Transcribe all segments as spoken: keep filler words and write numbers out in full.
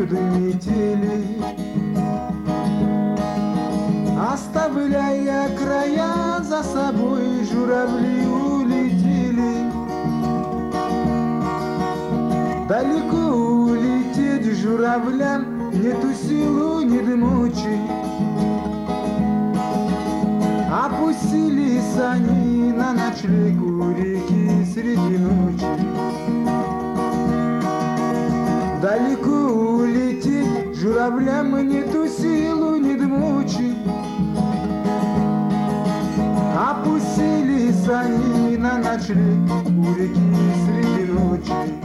бывают метели, оставляя края за собой, журавли улетели. Далеко улететь журавлям нету силу, нет мочи. Опустились они на ночлег у реки среди ночи. Далеко улететь журавлям нету силу, нет мочи. Опустились они на ночлег у реки среди ночи.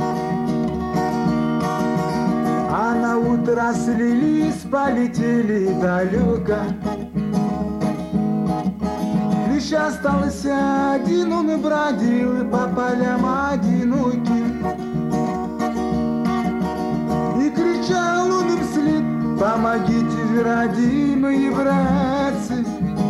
А на утро слились, полетели далеко. Лишь остался один, он и бродил по полям одиноким. И кричал он им вслед: помогите же, родимые братцы.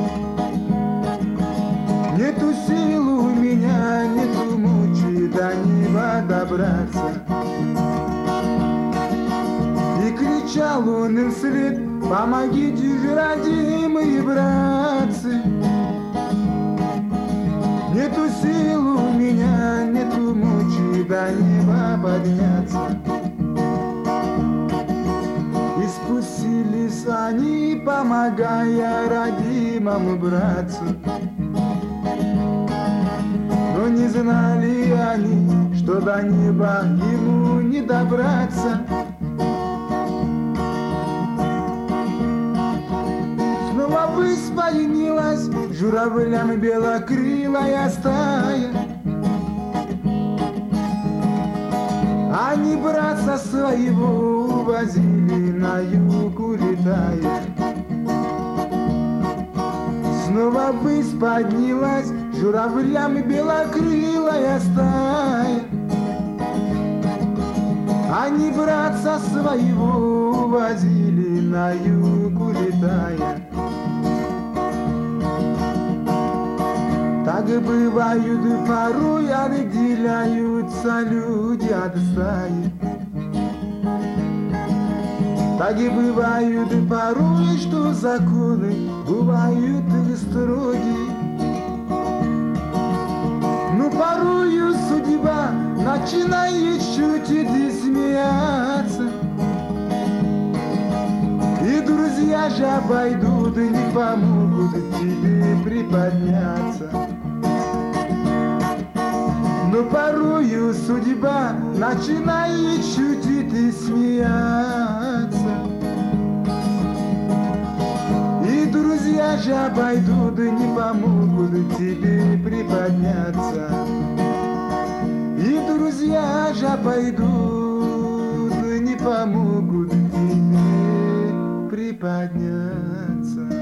Нету сил у меня, нету мочи до неба добраться. И кричал он им вслед: помогите же, родимые братцы. Нету сил у меня, нету мочи до неба подняться. И спустились они, помогая родимому братцу. Но не знали они, что до неба ему не добраться. Снова высь поднялась журавлям белокрылая стая. Они братца своего увозили на юг, улетая. Снова высь поднялась журавлям белокрылая стая. Они братца своего увозили на юг, улетая. Так бывают порой, отделяются люди от стаи. Так и бывают порой, что законы бывают строги. Но порою судьба начинает шутить и смеяться. И друзья же обойдут и не помогут тебе приподняться. Но порою судьба начинает шутить и смеяться. И друзья же обойдут и не помогут тебе приподняться. И друзья же обойдут и не помогут тебе приподняться.